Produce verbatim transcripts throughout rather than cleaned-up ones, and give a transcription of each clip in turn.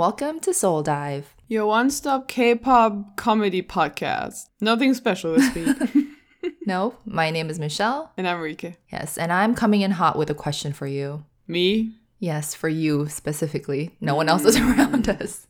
welcome to Soul Dive. Your one-stop K-pop comedy podcast. Nothing special this week. No, my name is Michelle. And I'm Rike. Yes, and I'm coming in hot with a question for you. Me? Yes, for you specifically. No one else is around us.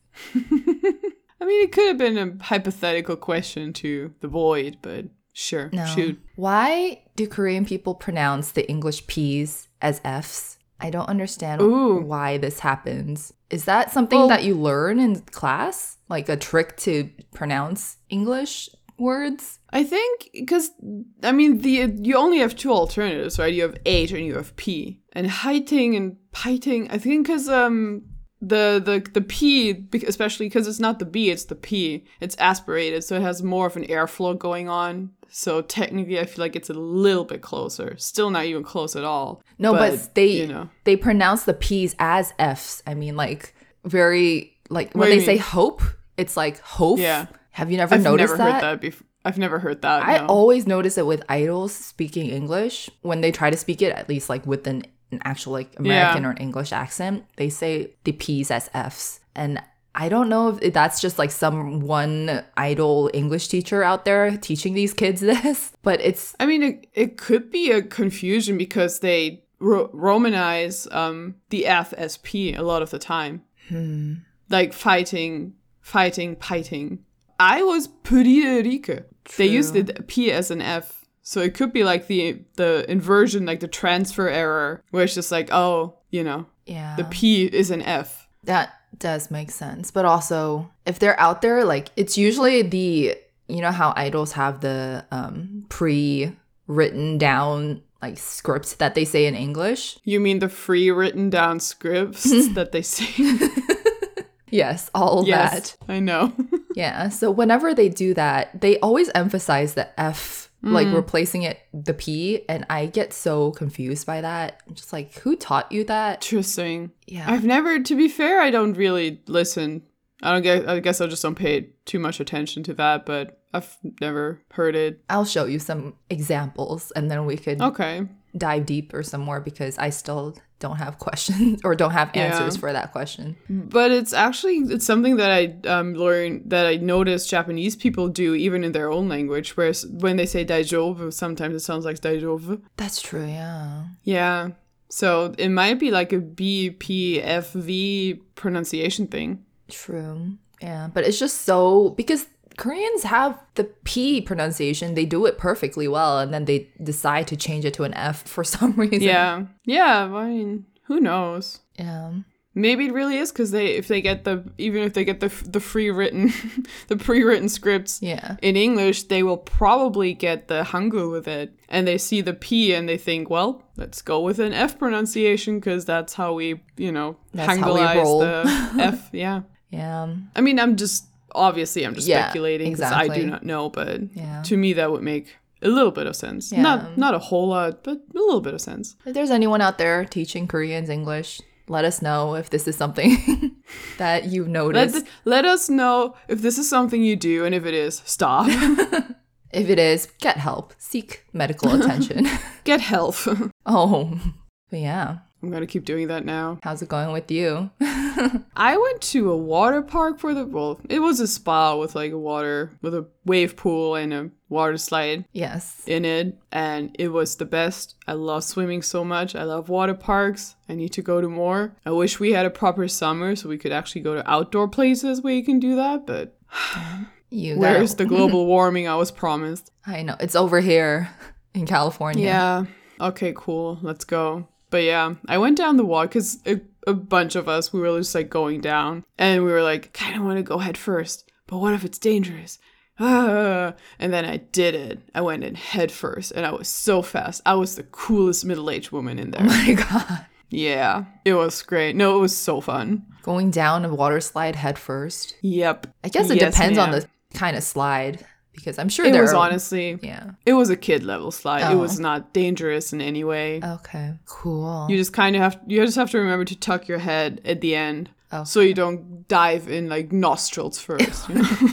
I mean, it could have been a hypothetical question to the void, but sure, No. shoot. Why do Korean people pronounce the English P's as F's? I don't understand Ooh. why this happens. Is that something Well- that you learn in class? Like a trick to pronounce English words? I think because, I mean, the you only have two alternatives, right? You have H and you have P. And heighting and piting, I think because um, the, the, the P, bec- especially because it's not the B, it's the P, it's aspirated, so it has more of an airflow going on. So technically, I feel like it's a little bit closer. Still not even close at all. No, but, they you know. they pronounce the P's as F's. I mean, like, very, like, when What do they you say mean? hope, it's like hope. Yeah. Have you never I've noticed never that? heard that before. I've never heard that. I no. always notice it with idols speaking English. When they try to speak it, at least like with an, an actual like American Yeah. or an English accent, they say the P's as F's. And I don't know if that's just like some one idol English teacher out there teaching these kids this, but it's I mean, it, it could be a confusion because they ro- romanize um, the F as P a lot of the time. hmm. Like fighting, fighting, piting. I was pretty Rike. They used True. the P as an F. So it could be like the the inversion, like the transfer error, where it's just like, oh, you know, Yeah. the P is an F. That does make sense. But also, if they're out there, like, it's usually the, you know how idols have the um, pre-written down, like, scripts that they say in English? You mean the free written down scripts that they say? Yes, all Yes, that. I know. Yeah, so whenever they do that, they always emphasize the F, like, replacing it, the P, and I get so confused by that. I'm just like, who taught you that? Interesting. Yeah. I've never, to be fair, I don't really listen. I don't get, I guess I just don't pay too much attention to that, but I've never heard it. I'll show you some examples, and then we could Okay. dive deeper some more because I still don't have questions or don't have answers Yeah. for that question. But it's actually, it's something that I um, learned, that I noticed Japanese people do even in their own language, whereas when they say daijoubu, sometimes it sounds like daijoubu. That's true, yeah. Yeah. So it might be like a B P F V pronunciation thing. True. Yeah, but it's just so because Koreans have the P pronunciation, they do it perfectly well, and then they decide to change it to an F for some reason. Yeah. Yeah. I mean, who knows? Yeah. Maybe it really is because they, if they get the, even if they get the the free written, the pre-written scripts Yeah. in English, they will probably get the Hangul with it, and they see the P and they think, well, let's go with an F pronunciation because that's how we, you know, That's how we Hangulized roll. the F. Yeah. Yeah. I mean, I'm just obviously I'm just Yeah, speculating because I exactly. do not know, but Yeah. to me that would make a little bit of sense. Yeah. Not not a whole lot, but a little bit of sense. If there's anyone out there teaching Koreans English, let us know if this is something that you've Let, noticed. th- let us know if this is something you do, and if it is, stop. If it is, get help. Seek medical attention. Get help. Oh, but yeah. I'm gonna keep doing that now. How's it going with you? I went to a water park for the, well, it was a spa with like a water, with a wave pool and a water slide Yes. in it, and it was the best. I love swimming so much. I love water parks. I need to go to more. I wish we had a proper summer so we could actually go to outdoor places where you can do that, but You where's got the global warming I was promised? I know. It's over here in California. Yeah. Okay, cool. Let's go. But yeah, I went down the walk because a, a bunch of us, we were just like going down and we were like, kind of want to go head first, but what if it's dangerous? Ah. And then I did it. I went in head first and I was so fast. I was the coolest middle-aged woman in there. Oh my God. Yeah, it was great. No, it was so fun. Going down a water slide head first. Yep. I guess it Yes, depends on ma'am. the kind of slide because I'm sure It there was are. honestly, Yeah. it was a kid level slide. It Oh. was not dangerous in any way. Okay. Cool. You just kind of have, you just have to remember to tuck your head at the end Oh. so you don't dive in like nostrils first. You know?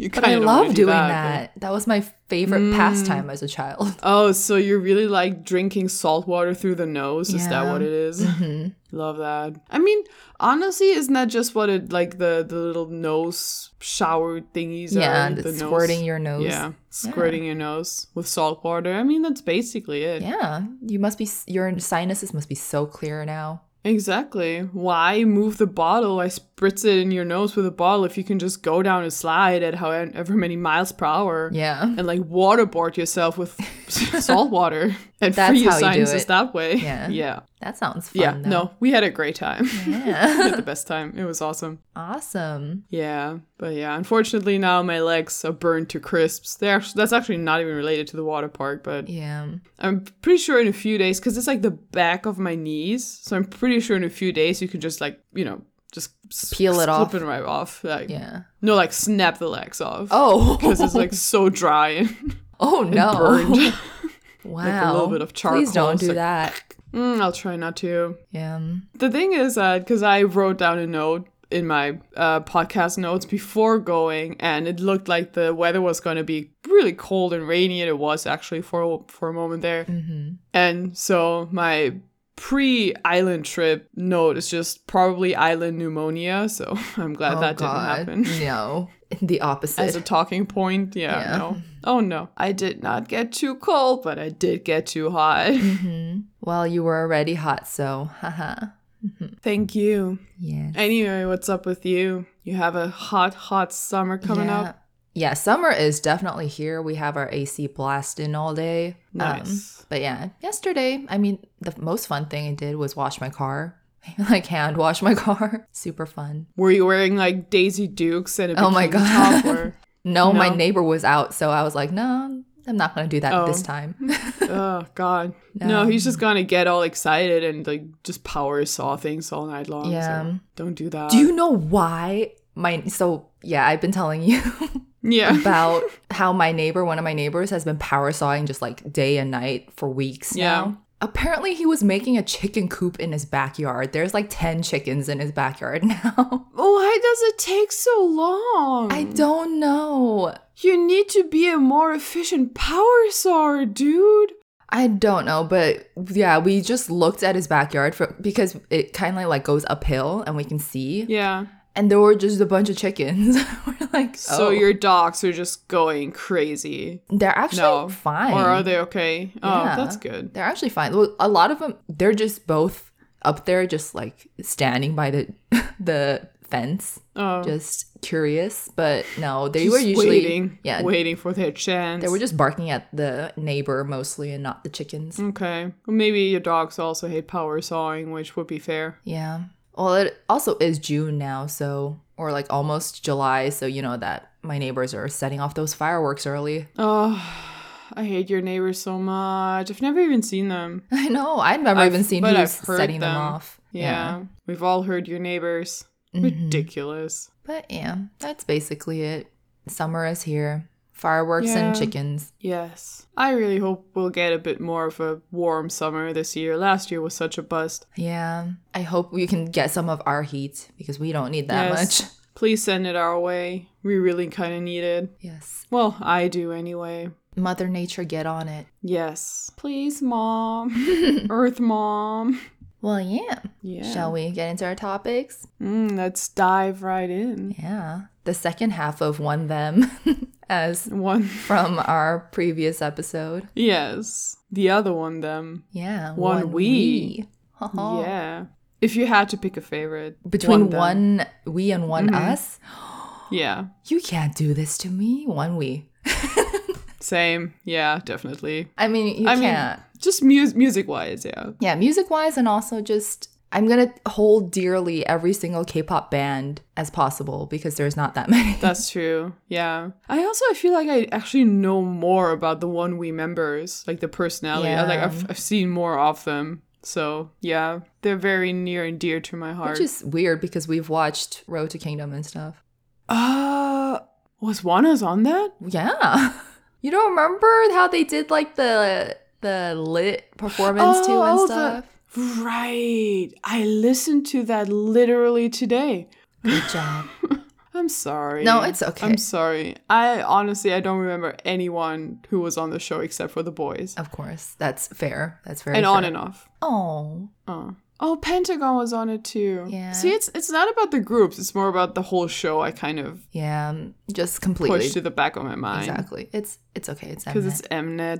You But I kinda don't wanna love do doing that, that. That was my favorite Mm. pastime as a child. Oh, so you're really like drinking salt water through the nose? Is that Yeah. what it is? hmm Love that. I mean, honestly, isn't that just what it like the the little nose shower thingies Yeah, are? and The it's nose- squirting your nose. Yeah, squirting your nose with salt water. I mean, that's basically it. Yeah, you must be, your sinuses must be so clear now. Exactly. Why move the bottle? I spritz it in your nose with a bottle if you can just go down a slide at however many miles per hour. Yeah. And like waterboard yourself with salt water and That's free your how you do sinuses it. that way. Yeah. Yeah. That sounds fun. Yeah. though. No, we had a great time. we Yeah. had the best time. It was awesome. Awesome. Yeah. But yeah, unfortunately now my legs are burned to crisps. They're actually, that's actually not even related to the water park, but Yeah. I'm pretty sure in a few days, because it's like the back of my knees. So I'm pretty sure in a few days you can just like, you know, just Peel it off. Slip it right off. Like, Yeah. no, like snap the legs off. Oh. Because it's like so dry and, oh and no. burned. Wow. a little bit of charcoal. Please don't It's do like- that. Mm, I'll try not to. Yeah. The thing is that because I wrote down a note in my uh, podcast notes before going, and it looked like the weather was going to be really cold and rainy, and it was actually for for a moment there. Mm-hmm. And so my pre-island trip note is just probably island pneumonia. So I'm glad oh, that God. didn't happen. No. The opposite. As a talking point, yeah, Yeah. no. Oh no, I did not get too cold, but I did get too hot. hmm Well, you were already hot, so haha. Thank you. Yeah. Anyway, what's up with you? You have a hot, hot summer coming yeah. up? Yeah, summer is definitely here. We have our A C blasting all day. Nice. Um, but yeah, yesterday, I mean, the most fun thing I did was wash my car. Like hand wash my car. Super fun. Were you wearing like Daisy Dukes and a bikini Oh my God. top? Or... No, my No? neighbor was out, so I was like, no, I'm not going to do that Oh. this time. Oh God. No. No. he's just gonna get all excited and like just power saw things all night long. Yeah. So don't do that. Do you know why my so yeah, I've been telling you Yeah. about how my neighbor, one of my neighbors, has been power sawing just like day and night for weeks Yeah. now. Apparently he was making a chicken coop in his backyard. There's like ten chickens in his backyard now. Why does it take so long? I don't know. You need to be a more efficient power sawer, dude. I don't know, but yeah, we just looked at his backyard for because it kind of like goes uphill and we can see. Yeah. And there were just a bunch of chickens. We're like, So oh. your dogs are just going crazy. They're actually No. fine. Or are they okay? Oh, Yeah. that's good. They're actually fine. Well, a lot of them, they're just both up there, just like standing by the the fence, Oh, just curious. But no, they just were usually waiting, yeah, waiting for their chance. they were just barking at the neighbor mostly and not the chickens. okay. Well, maybe your dogs also hate power sawing, which would be fair. Yeah. Well, it also is June now, so or like almost July, so you know that my neighbors are setting off those fireworks early. Oh, I hate your neighbors so much. I've never even seen them. I know. I've never I've- even seen but who's I've heard setting them, them. off. Yeah. We've all heard your neighbors. Mhm. Ridiculous. But yeah, that's basically it. Summer is here. Fireworks Yeah. and chickens. Yes. I really hope we'll get a bit more of a warm summer this year. Last year was such a bust. Yeah. I hope we can get some of our heat because we don't need that Yes. much. Please send it our way. We really kind of need it. Yes. Well, I do anyway. Mother Nature, get on it. Yes. Please, Mom. Earth Mom. Well, yeah. Yeah. Shall we get into our topics? Mm, let's dive right in. Yeah. The second half of One Them, as One. from our previous episode. Yes. The other one, them. Yeah. One we. Haha. Yeah. If you had to pick a favorite. Between them. one we and one Mhm. us? Yeah. You can't do this to me. One we. Same. Yeah, definitely. I mean, you I can't. mean, just mu- music wise, yeah. Yeah, music wise, and also just I'm gonna hold dearly every single K-pop band as possible because there's not that many. That's true. Yeah. I also I feel like I actually know more about the One We members, like the personality. I- Like Yeah. I've I've seen more of them. So yeah, they're very near and dear to my heart. Which is weird because we've watched Road to Kingdom and stuff. uh was Juana's on that? Yeah. You don't remember how they did like the the lit performance too and Oh, stuff? the- right. I listened to that literally today. Good job. I'm sorry. No, it's okay. I'm sorry. I honestly, I don't remember anyone who was on the show except for the boys. Of course. That's fair. That's very And fair. on and off. Oh. Oh. Oh, Pentagon was on it too. Yeah. See, it's it's not about the groups. It's more about the whole show. I kind of Yeah, um, just completely. pushed to the back of my mind. Exactly. It's it's okay. It's Because Mnet. it's Mnet.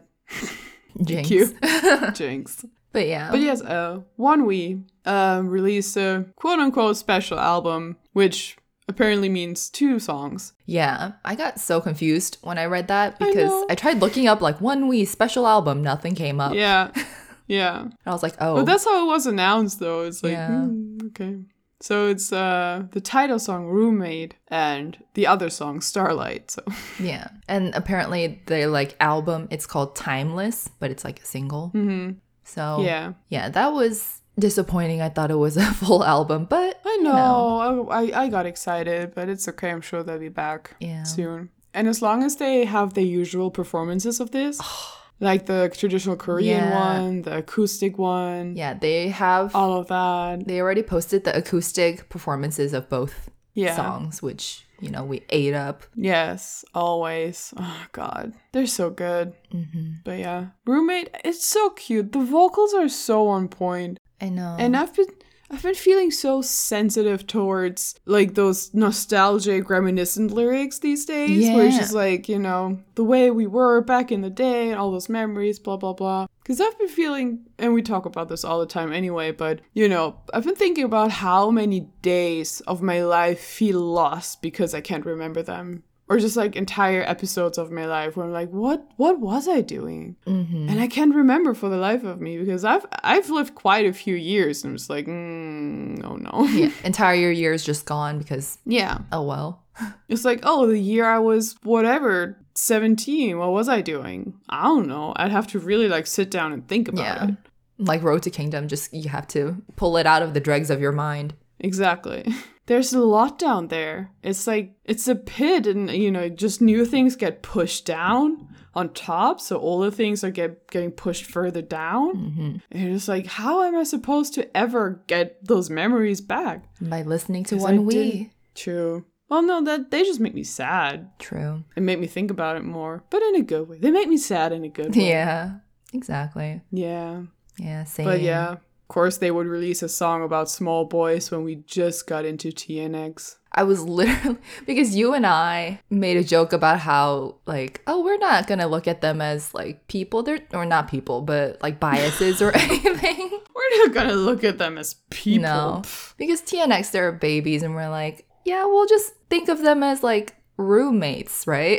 Jinx. Cute. Jinx. But yeah. But yes, uh, OneWe um, released a quote-unquote special album, which apparently means two songs. Yeah, I got so confused when I read that I because know. I, tried looking up like OneWe special album, nothing came up. Yeah. Yeah. And I was like, oh. But that's how it was announced, though. It's like, Yeah. hmm, okay. So it's uh, the title song, Roommate, and the other song, Starlight. So Yeah. And apparently their like album, it's called Timeless, but it's like a single. hmm So yeah. yeah, that was disappointing. I thought it was a full album, but I you know. I, I got excited, but it's okay. I'm sure they'll be back Yeah. soon. And as long as they have the usual performances of this, like the traditional Korean Yeah. one, the acoustic one, yeah, they have all of that. they already posted the acoustic performances of both Yeah. songs, which, you know, we ate up. Yes, always. Oh, God. They're so good. Mm-hmm. But yeah. Roommate, it's so cute. The vocals are so on point. I know. And I've been I've been feeling so sensitive towards like those nostalgic, reminiscent lyrics these days. Where it's Yeah. just like, you know, the way we were back in the day and all those memories, blah, blah, blah. Because I've been feeling, and we talk about this all the time anyway, but, you know, I've been thinking about how many days of my life feel lost because I can't remember them. Or just like entire episodes of my life where I'm like, what what was I doing? Mm-hmm. And I can't remember for the life of me because I've I've lived quite a few years and I'm just like, mm, oh no. Yeah, entire year is just gone because, Yeah. oh well. It's like, oh, the year I was whatever, seventeen, what was I doing? I don't know. I'd have to really like sit down and think about Yeah. it. Like Road to Kingdom, just you have to pull it out of the dregs of your mind. Exactly. There's a lot down there. It's like, it's a pit and, you know, just new things get pushed down on top. So older things are get, getting pushed further down. Mm-hmm. And you're just like, how am I supposed to ever get those memories back? By listening to 'Cause I One We. didn't- True. Well, no, that they just make me sad. True. It make me think about it more, but in a good way. They make me sad in a good way. Yeah, exactly. Yeah. Yeah, same. But yeah, of course they would release a song about small boys when we just got into T N X. I was literally, because you and I made a joke about how, like, oh, we're not going to look at them as, like, people. They're, or not people, but, like, biases or anything. We're not gonna look at them as people. No. Because T N X, they're babies, and we're like, yeah, we'll just think of them as, like, roommates, right?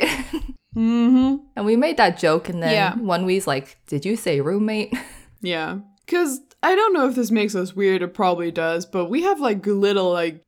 Mm-hmm. And we made that joke, and then Yeah. one week's like, did you say roommate? Yeah. Because I don't know if this makes us weird, it probably does, but we have like little like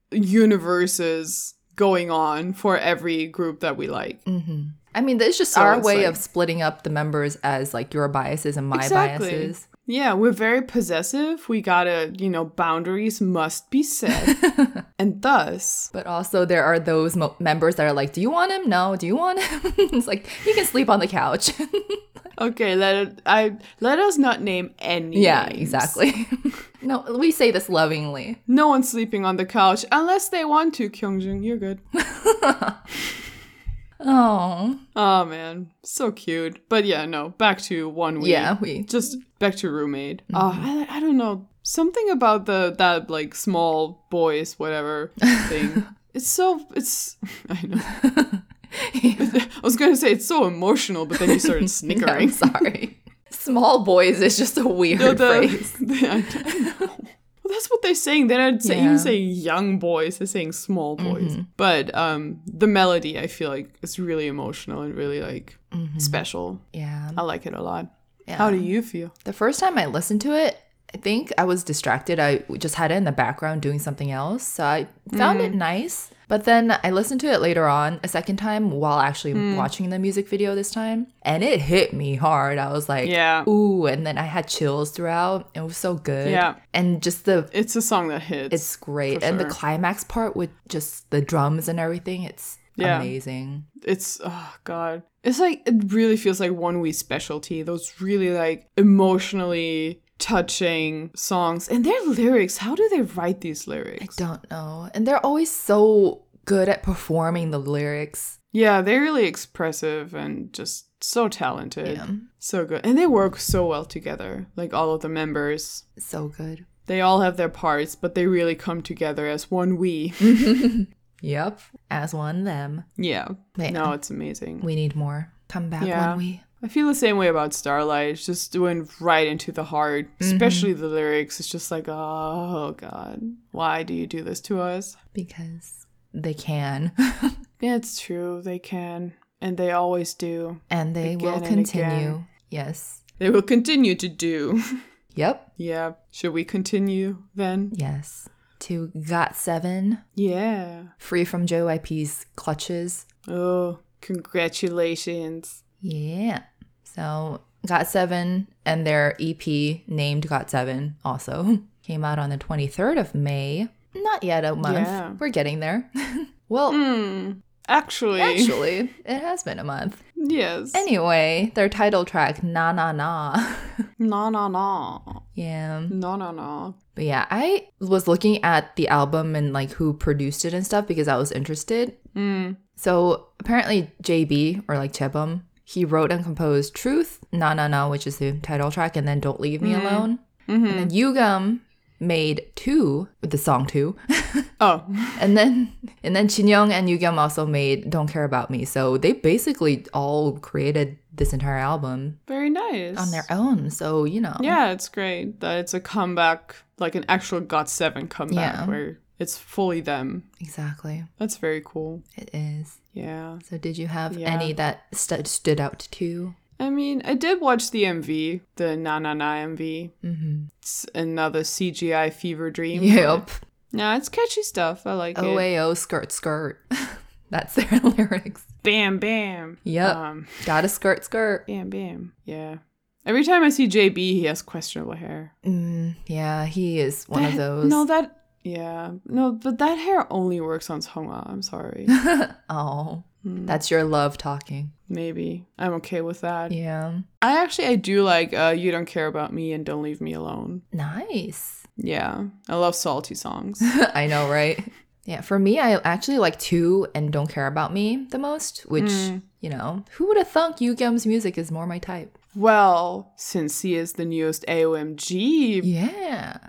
universes going on for every group that we like. Mm-hmm. I mean, it's just So our it's way like- of splitting up the members as, like, your biases and my Exactly. biases. Yeah, we're very possessive. We gotta, you know, boundaries must be set. And thus, But also, there are those mo- members that are like, do you want him? No. Do you want him? It's like, you can sleep on the couch. okay, let it, I let us not name any Yeah, names. exactly. No, we say this lovingly. No one's sleeping on the couch unless they want to, Kyungjin. You're good. Oh. Oh man, so cute. But yeah, no, back to one week. Yeah, we. Just back to roommate. Oh, I, I don't know. Something about the that like small boys whatever thing. It's so it's I know. I was gonna say it's so emotional, but then you started I'm snickering. sorry. Small boys is just a weird No, the- phrase. the- I don't know. Well, that's what they're saying. They're not say, Yeah. even saying young boys. They're saying small boys. Mm-hmm. But um, the melody, I feel like, is really emotional and really like Mm-hmm. special. Yeah. I like it a lot. yeah. How do you feel? The first time I listened to it, I think I was distracted. I just had it in the background doing something else. So I found Mm. it nice. But then I listened to it later on a second time while actually Mm. watching the music video this time. And it hit me hard. I was like, Yeah. ooh. And then I had chills throughout. It was so good. Yeah. And just the, It's a song that hits. it's great. for And the sure. climax part with just the drums and everything, it's Yeah. amazing. It's oh god. It's like it really feels like one we specialty. Those really like emotionally touching songs and their lyrics. How do they write these lyrics? Don't know. And they're always so good at performing the lyrics. Yeah, they're really expressive and just so talented. Yeah. So good. And they work so well together, like all of the members. So good. They all have their parts, but they really come together as one we. Yep. As one them. Yeah. Yeah. No, it's amazing. We need more. Come back Yeah. one we. I feel the same way about Starlight. It's just doing right into the heart, especially the lyrics. It's just like, oh, God, why do you do this to us? Because they can. Yeah, it's true. They can. And they always do. And they Again will and continue. again. Yes. They will continue to do. Yep. Yeah. Should we continue then? Yes. To Got Seven. Yeah. Free from J Y P's clutches. Oh, congratulations. Yeah. So Got Seven and their E P named Got Seven also came out on the twenty-third of May. Not yet a month. Yeah. We're getting there. Well, Hmm. Actually. actually, it has been a month. Yes. Anyway, their title track, Na Na Na. No, no, no. Yeah. No, no, no. But yeah, I was looking at the album and like who produced it and stuff because I was interested. Mm. So apparently J B, or like Chebum, he wrote and composed Truth, Na Na Na, which is the title track, and then Don't Leave Me Mm. Alone. Mm-hmm. And then Yugam made two, the song two. Oh. and then and then Chinyoung and Yugam also made Don't Care About Me. So they basically all created this entire album Very nice. on their own. So, you know. Yeah, it's great that it's a comeback, like an actual Got Seven comeback Yeah. where it's fully them. Exactly. That's very cool. It is. Yeah. So did you have Yeah. any that st- stood out to you? I mean, I did watch the M V, the Na Na Na M V. Mm-hmm. It's another C G I fever dream. Yep. Yeah, it's catchy stuff. I like O it. A O skirt skirt. That's their lyrics. Bam, bam. Yep. Um, Got a skirt skirt. bam, bam. Yeah. Every time I see J B, he has questionable hair. Mm, yeah, he is one That- of those. No, that. Yeah. No, but that hair only works on Songa. I'm sorry. Oh, Hmm. that's your love talking. Maybe. I'm okay with that. Yeah. I actually, I do like uh, You Don't Care About Me and Don't Leave Me Alone. Nice. Yeah. I love salty songs. I know, right? Yeah, for me, I actually like Two and Don't Care About Me the most, which, Mm. you know, who would have thunk Yugam's music is more my type? Well, since he is the newest A O M G Yeah.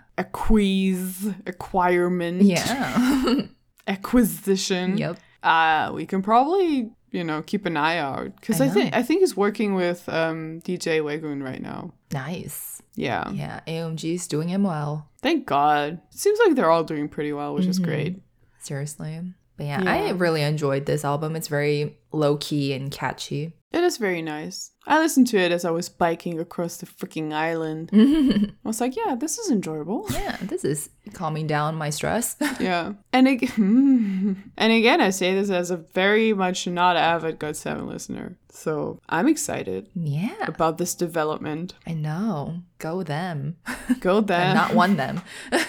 acquiz, acquirement, Yeah. acquisition, Yep. uh, we can probably, you know, keep an eye out. Because I I, think know. I think he's working with um, D J Wegun right now. Nice. Yeah. Yeah, A O M G's doing him well. Thank God. It seems like they're all doing pretty well, which is Mhm. great. Seriously. But yeah, I Yeah. really enjoyed this album. It's very low key and catchy. It is very nice. I listened to it as I was biking across the freaking island. yeah, I was like, yeah, this is enjoyable. this is calming down my stress. Yeah. And again, and again, I say this as a very much not avid God seven listener. So I'm excited yeah, about this development. I know. Go them. Go And them. not one them.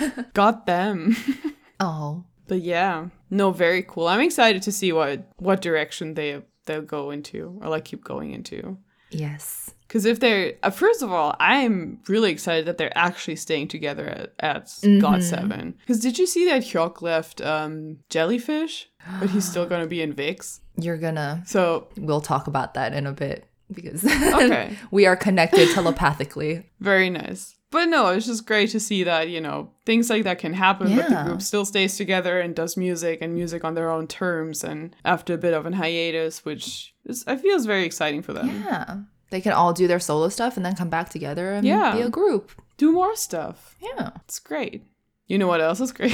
Got them. Oh, But yeah, no, very cool. I'm excited to see what what direction they they'll go into or like keep going into. yes. Because if they're uh, first of all, I'm really excited that they're actually staying together at, at Mhm. God seven. Because did you see that Hyuk left um, Jellyfish, but he's still gonna be in Vix? You're gonna, So we'll talk about that in a bit because okay, we are connected telepathically. very nice. But no, it's just great to see that, you know, things like that can happen, but the Yeah. group still stays together and does music and music on their own terms and after a bit of an hiatus, which is, I feel is very exciting for them. Yeah. They can all do their solo stuff and then come back together and Yeah. be a group. Do more stuff. Yeah. It's great. You know what else is great?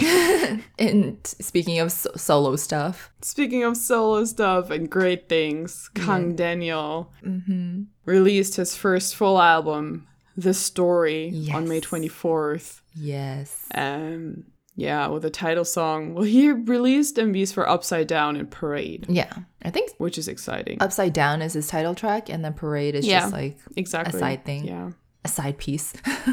And speaking of so- solo stuff, Speaking of solo stuff and great things, Kang Daniel mm-hmm. released his first full album, The Story, on May Yes. twenty-fourth. yes, Um, yeah, with a title song. Well, he released M Vs for Upside Down and Parade, yeah, I think which is exciting. Upside Down is his title track, and then Parade is Yeah. just like exactly. a side thing. Yeah. a side piece.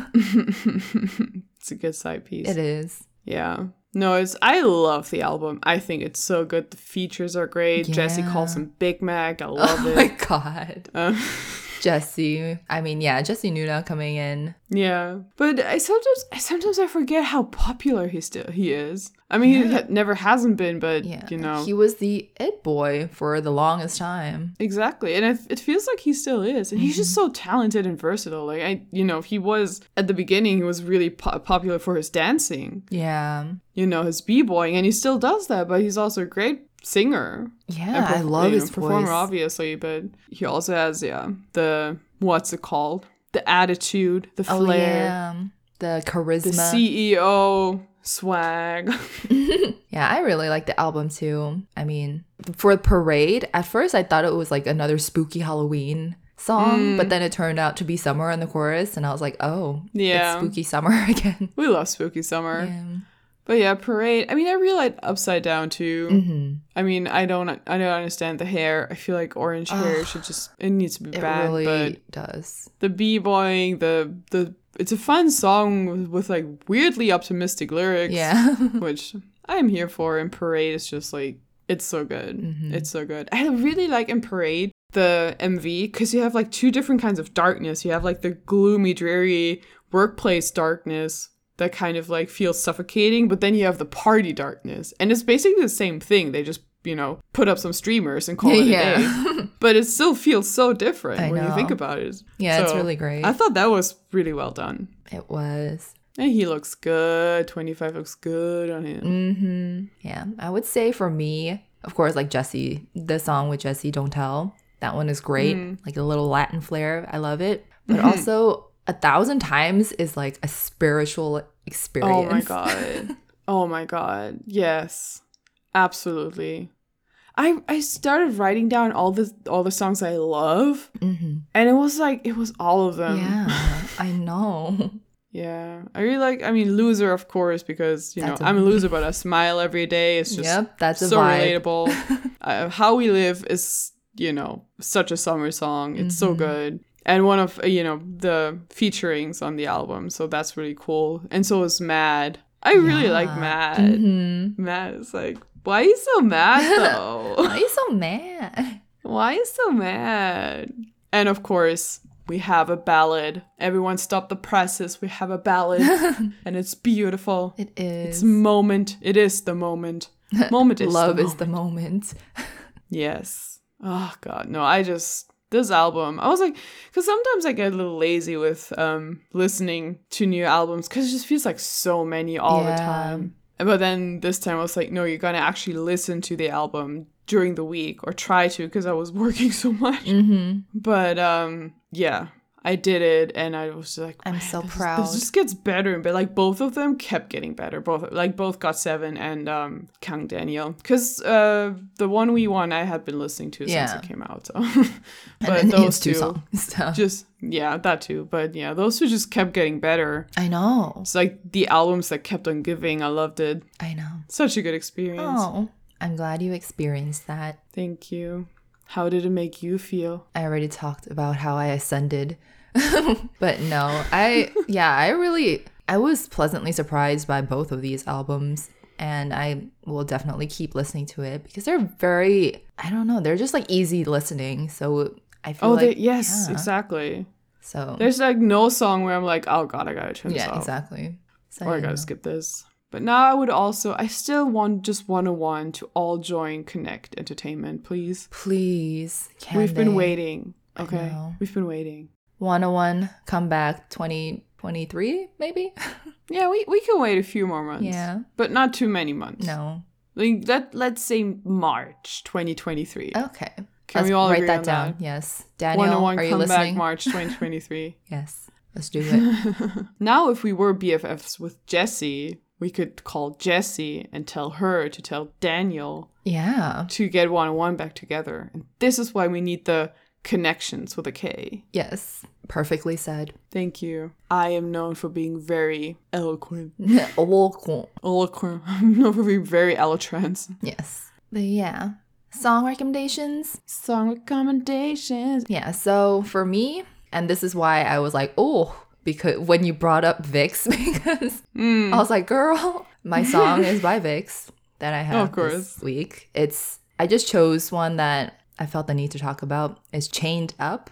It's a good side piece. It is. Yeah. No, it's I love the album. I think it's so good. The features are great. Jesse Yeah. calls him Big Mac. I love Oh it. my god, Um, Jesse. I mean, yeah, Jesse Nuna coming in. Yeah, but I sometimes, I sometimes I forget how popular he still he is. I mean, Yeah. he ha- never hasn't been, but Yeah, you know, he was the it boy for the longest time. exactly, and it, it feels like he still is, and he's just so talented and versatile. Like I, you know, he was at the beginning, he was really po- popular for his dancing, Yeah, you know, his b-boying, and he still does that. But he's also a great singer. yeah, and I perf- love you his know, performer, voice. obviously, but he also has yeah the what's it called, the attitude, the Oh flair, yeah, the the charisma. C E O swag. Yeah, I really like the album too. I mean, for Parade, at first I thought it was like another spooky Halloween song, Mm. but then it turned out to be Summer in the chorus, and I was like, oh, Yeah. it's spooky summer again. We love spooky summer. Yeah. But yeah, Parade. I mean, I really like Upside Down too. Mm-hmm. I mean, I don't, I don't understand the hair. I feel like orange hair Ugh. should just, it needs to be It banned. really But does. the b-boying, the the, it's a fun song with, with like weirdly optimistic lyrics. Yeah. Which I'm here for. And Parade is just like, it's so good. Mhm. It's so good. I really like in Parade the M V because you have like two different kinds of darkness. You have like the gloomy, dreary workplace darkness that kind of like feels suffocating, but then you have the party darkness, and it's basically the same thing. They just, you know, put up some streamers and call it a day. Yeah. But it still feels so different I when you know. think about it. Yeah, it's So, really great. I thought that was really well done. It was. And he looks good. twenty-five looks good on him. Mm-hmm. Yeah. I would say for me, of course, like Jesse, the song with Jesse, Don't Tell. That one is great. Mm. Like a little Latin flair. I love it. But Mhm. also, A Thousand Times is like a spiritual experience. Oh my god. Oh my god. Yes. Absolutely. I I started writing down all the all the songs I love, Mm-hmm. and it was like it was all of them. Yeah, I know. Yeah. I really like I mean Loser, of course, because you That's know, a- I'm a loser but I smile every day. It's just Yep, that's a so vibe. relatable. uh, How We Live is, you know, such a summer song. It's so Mhm. good. And one of, uh, you know, the featurings on the album. So that's really cool. And so is Mad. I really like Yeah. Mad. Mhm. Mad is like, why are you so mad though? Why are you so mad? Why are you so mad? And of course, we have a ballad. Everyone stop the presses. We have a ballad. And it's beautiful. It is. It's moment. It is the moment. Moment is Love the is the moment. Yes. Oh god, no, I just this album. I was like, because sometimes I get a little lazy with um listening to new albums because it just feels like so many all Yeah. the time. But then this time I was like, no, you're gonna actually listen to the album during the week or try to because I was working so much. Mm-hmm. But um, yeah. I did it, and I was like, I'm "Man, so this is- proud." This just gets better, but like both of them kept getting better. Both like both got seven and um, Kang Daniel, because uh, the one we won I had been listening to since Yeah. it came out. So, And but then those it's two two, songs. So. just yeah, that too. But yeah, those two just kept getting better. I know. It's like the albums that kept on giving. I loved it. I know. Such a good experience. Oh, I'm glad you experienced that. Thank you. How did it make you feel? I already talked about how I ascended. But no, I, yeah, I really, I was pleasantly surprised by both of these albums. And I will definitely keep listening to it because they're very, I don't know, they're just like easy listening. So I feel Oh, like, they, yes, yeah. exactly. So, There's like no song where I'm like, oh god, I gotta turn this yeah, off. exactly. So, Or I you gotta know. skip this. But now I would also, I still want just one oh one to all join Connect Entertainment, please. Please. Can We've been they? waiting. I Okay. know. We've been waiting. one oh one comeback twenty twenty-three, maybe? Yeah, we, we can wait a few more months. Yeah. But not too many months. No. Like let, let's say March twenty twenty-three. Okay. Can Let's we all write agree that on down? that? Yes. Daniel, one oh one are you comeback listening? March twenty twenty-three. Yes. Let's do it. Now, if we were B F Fs with Jessie, we could call Jessie and tell her to tell Daniel Yeah. to get one oh one back together. And this is why we need the connections with a K. Yes. Perfectly said. Thank you. I am known for being very eloquent. Eloquent. Eloquent. I'm known for being very elotrans. Yes. But yeah. Song recommendations? Song recommendations. Yeah. So for me, and this is why I was like, oh, because when you brought up Vix, because Mm. I was like, girl, my song is by Vix that I have Of course. this week. It's I just chose one that I felt the need to talk about is Chained Up.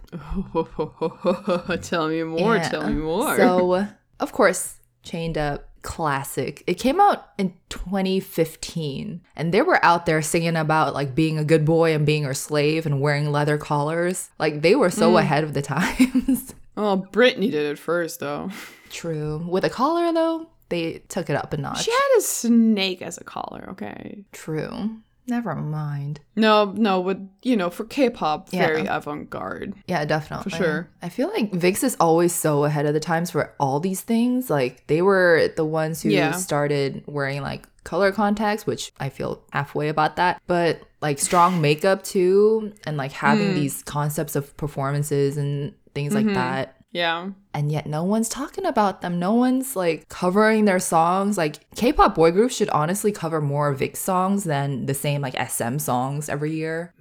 Tell me more, Yeah. tell me more. So, of course, Chained Up, classic. It came out in twenty fifteen, and they were out there singing about like being a good boy and being a slave and wearing leather collars. Like they were so Mm. ahead of the times. Well, Britney did it first, though. True. With a collar, though, they took it up a notch. She had a snake as a collar, okay? True. Never mind. No, no, but, you know, for K-pop, Yeah. very avant-garde. Yeah, definitely. For sure. I feel like VIX is always so ahead of the times for all these things. Like, they were the ones who Yeah. started wearing, like, color contacts, which I feel halfway about that. But, like, strong makeup, too. And, like, having Mm. these concepts of performances and things like Mhm. that. Yeah. And yet no one's talking about them. No one's like covering their songs. Like K-pop boy groups should honestly cover more VIX songs than the same like S M songs every year.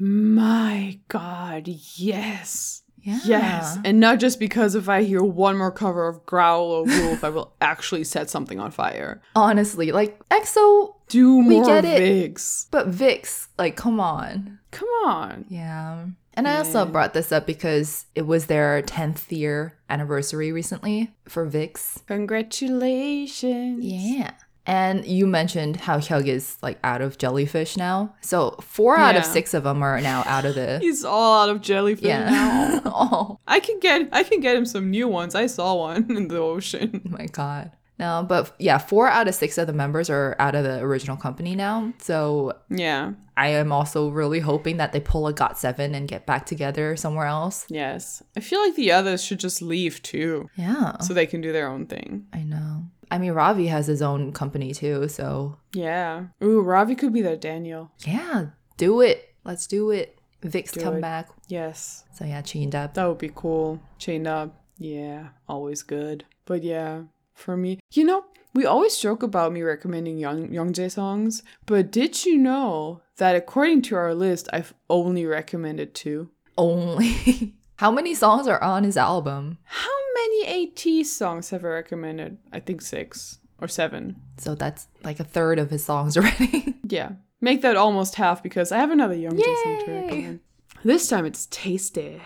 My God, yes. Yeah. Yes. And not just because if I hear one more cover of Growl or Wolf, I will actually set something on fire. Honestly, like EXO, Do We more get it. VIX. but VIX, like come on. Come on. Yeah. And I also Man. brought this up because it was their tenth year anniversary recently for VIX. Congratulations. Yeah. And you mentioned how Hyug is like out of Jellyfish now. So four out of Yeah. six of them are now out of the. He's all out of jellyfish Yeah. now. Oh I can get I can get him some new ones. I saw one in the ocean. my God. No, but yeah, four out of six of the members are out of the original company now. So Yeah. I am also really hoping that they pull a got seven and get back together somewhere else. Yes. I feel like the others should just leave too. Yeah. So they can do their own thing. I know. I mean, Ravi has his own company too. So Yeah. Ooh, Ravi could be that Daniel. yeah, do it. Let's do it. VIX Do come it. back. Yes. So yeah, Chained Up. That would be cool. Chained Up. Yeah. Always good. But yeah, for me, you know, we always joke about me recommending Young Youngjae songs, but did you know that according to our list, I've only recommended two? Only. How many songs are on his album? How many AT songs have I recommended? I think six or seven. So that's like a third of his songs already. Yeah. Make that almost half because I have another Youngjae song to Yay! recommend. This time it's Tasty.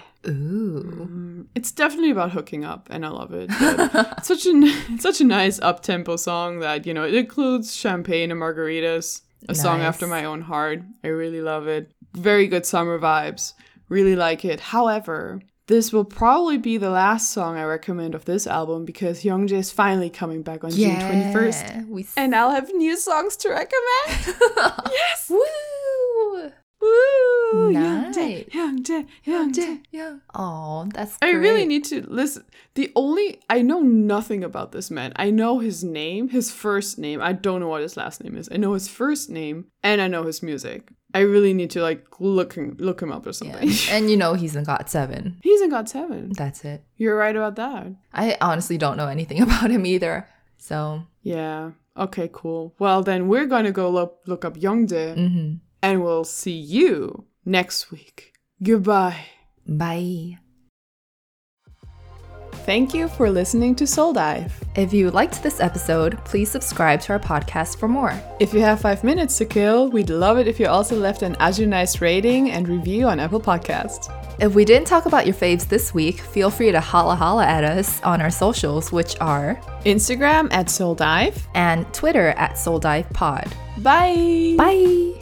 Ooh. It's definitely about hooking up, and I love it. But it's such a it's such a nice up tempo song that you know it includes champagne and margaritas. A song Nice. after my own heart. I really love it. Very good summer vibes. Really like it. However, this will probably be the last song I recommend of this album because Youngjae is finally coming back on June twenty-first, We and I'll have new songs to recommend. Yes. Woo! Woo! Nice. Youngjae, Youngjae, Youngjae. Yeah. Oh, that's I great. really need to listen. The only I know nothing about this man. I know his name, his first name. I don't know what his last name is. I know his first name and I know his music. I really need to like look him, look him up or Yeah. something. And you know he's in got seven. He's in got seven. That's it. You're right about that. I honestly don't know anything about him either. So, Yeah. Okay. Cool. Well, then we're gonna go look look up Youngjae, mhm. and we'll see you next week. Goodbye. Bye. Thank you for listening to Soul Dive. If you liked this episode, please subscribe to our podcast for more. If you have five minutes to kill, we'd love it if you also left an Azure Nice rating and review on Apple Podcasts. If we didn't talk about your faves this week, feel free to holla holla at us on our socials, which are Instagram at Soul Dive. and Twitter at Soul Dive Pod. Bye. Bye.